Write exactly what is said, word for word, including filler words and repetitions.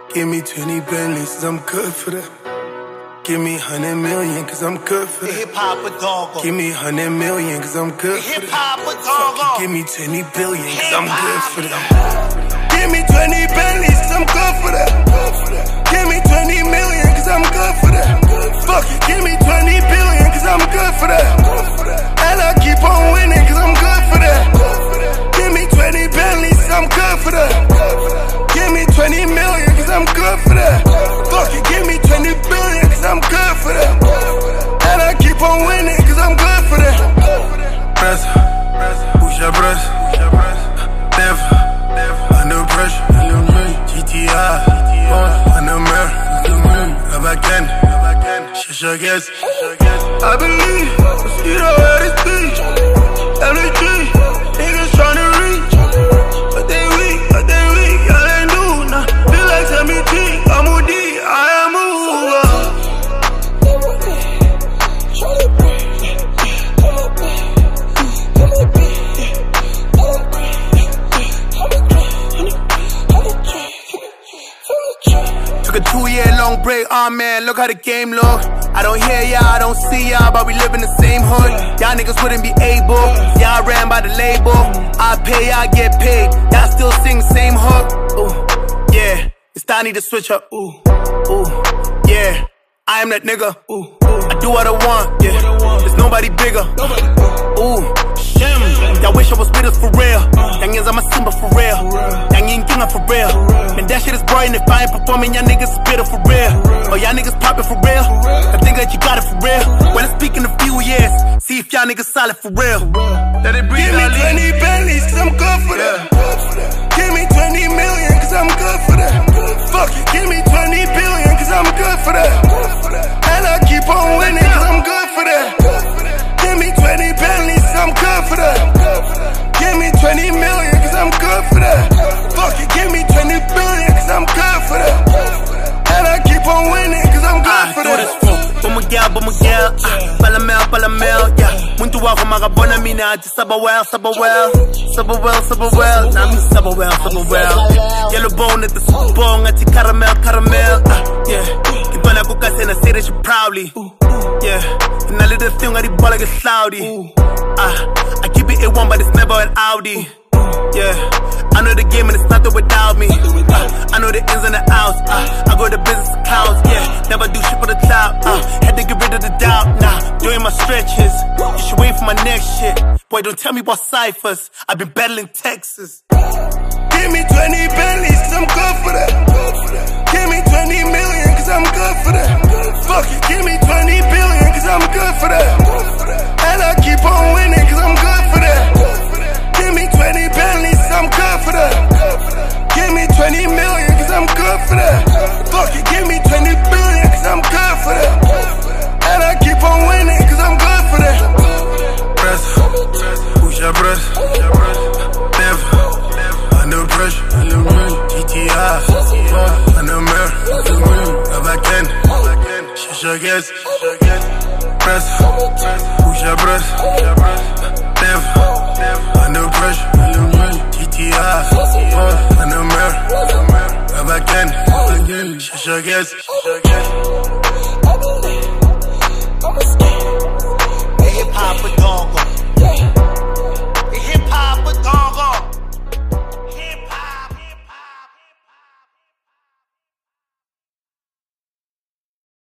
Give me twenty Bentleys, cause I'm good for that. Give me hundred million, cause I'm good for that. Hip hop a dog. Give me hundred million, cause I'm good for that. Hip hop a dog. Give me twenty billion, cause I'm good for that. Give me twenty Bentleys, cause I'm good for that. Give me twenty million, cause I'm good for that. Fuck it, give me twenty billion, cause I'm good for that. And I keep on winning, cause I'm good for that. Give me twenty Bentleys, cause I'm good for that. Give me twenty million, cause I'm good for that. Fuck it, give me twenty billion, cause I'm good for that. And I keep on winning, cause I'm good for that. Press, push your breath. Never, under pressure. G T I, under mirror. If I can, shush your guess. I believe, you know where this be. M D G, niggas tryna reach. But they weak, but they weak, y'all ain't do nah. Feel like M D G, I'm O D, I am over. Took a two-year-long break, oh man, look how the game look. I don't hear y'all, I don't see y'all, but we live in the same hood. Y'all niggas wouldn't be able, y'all ran by the label. I pay, I get paid, y'all still sing the same hook. Ooh, yeah, it's time I need to switch up. Ooh, ooh, yeah, I am that nigga. Ooh, I do what I want, yeah, there's nobody bigger. Ooh, shim, y'all wish I was with us for real. Yang is I'm a Simba for real. Yang ain't king for real. Man, that shit is boring if I ain't performing, y'all niggas is bitter for real. Oh, y'all niggas poppin' for real. I think that you got it for real. Well, let's speak in a few years. See if y'all niggas solid for real. Let it breathe. Give me twenty Bentleys, cause I'm good for that. Give me twenty million, cause I'm good for that. Fuck it, give me twenty billion, cause I'm good for that. And I keep on winning, cause I'm good for that. Give me twenty Bentleys, cause I'm good for that. Give me twenty million, cause I'm good for that. Fuck it, give me twenty billion, cause I'm good for that. And I keep on winning, cause I'm good for that. Bumagel, bumagel, palamel, palamel, yeah. Muntu wako makabona mina ati sabawell, sabawell, sabawell, sabawell. Now me sabawell, sabawell. Yellow bone at the Super Bowl, ati caramel, caramel, uh, yeah. Kintona kukas and I say that shit proudly, yeah. And I let the thing ati ball like a cloudy, uh, I keep it A one but it's never an Audi. Yeah, I know the game and it's nothing without me. uh, I know the ins and the outs. uh, I go to business accounts. Yeah, never do shit for the clout. uh, Had to get rid of the doubt. Nah, doing my stretches. You should wait for my next shit. Boy, don't tell me about ciphers. I've been battling Texas. Give me twenty Bentleys, cause I'm good for that. Give me twenty million, cause I'm good for that. Fuck it, give me twenty billion, cause I'm good for that. And I keep on winning, cause I'm good for that. Give me twenty Bentleys, I'm good for that. Give me twenty million, cause I'm good for that. Fuck it, give me twenty billion, cause I'm good for that. And I keep on winning, cause I'm good for that. Press, push your breath. Never, under pressure. G T I, under mirror. If I can, shush your guess. Press, push your breath. Never, under pressure. G T I, under mirror. If I can, shush your guess. Hip hop a dog.